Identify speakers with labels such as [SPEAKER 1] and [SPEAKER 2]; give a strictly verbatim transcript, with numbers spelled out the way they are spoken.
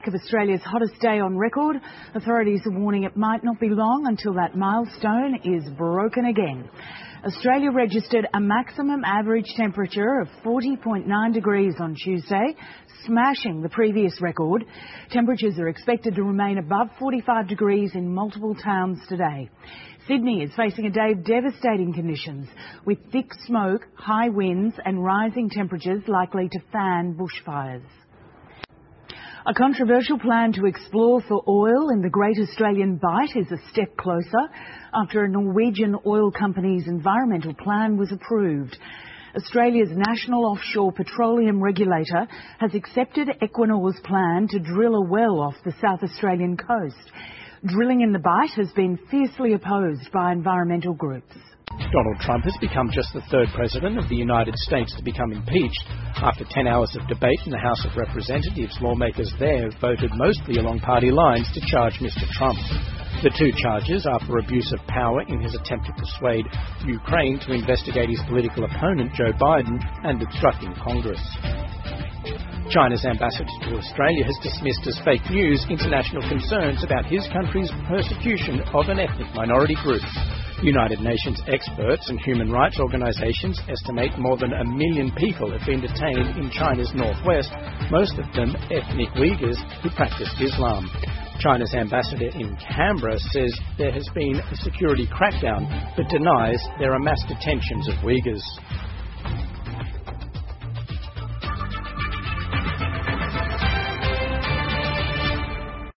[SPEAKER 1] of Australia's hottest day on record, authorities are warning it might not be long until that milestone is broken again. Australia registered a maximum average temperature of forty point nine degrees on Tuesday, smashing the previous record. Temperatures are expected to remain above forty-five degrees in multiple towns today. Sydney is facing a day of devastating conditions, with thick smoke, high winds and rising temperatures likely to fan bushfires. A controversial plan to explore for oil in the Great Australian Bight is a step closer after a Norwegian oil company's environmental plan was approved. Australia's National Offshore Petroleum Regulator has accepted Equinor's plan to drill a well off the South Australian coast. Drilling in the Bight has been fiercely opposed by environmental groups.
[SPEAKER 2] Donald Trump has become just the third president of the United States to become impeached. After ten hours of debate in the House of Representatives, lawmakers there voted mostly along party lines to charge Mister Trump. The two charges are for abuse of power in his attempt to persuade Ukraine to investigate his political opponent Joe Biden and obstructing Congress. China's ambassador to Australia has dismissed as fake news international concerns about his country's persecution of an ethnic minority group. United Nations experts and human rights organisations estimate more than a million people have been detained in China's northwest, most of them ethnic Uyghurs who practice Islam. China's ambassador in Canberra says there has been a security crackdown but denies there are mass detentions of Uyghurs.